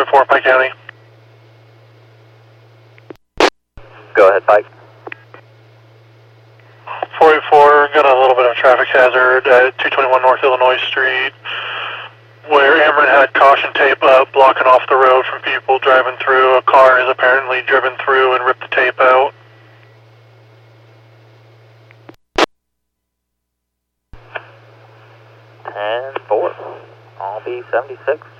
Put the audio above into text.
44, Pike County. Go ahead, Pike. 44, got a little bit of a traffic hazard at 221 North Illinois Street, where Ameren had caution tape up, blocking off the road from people driving through. A car has apparently driven through and ripped the tape out. And 4. I'll be 76.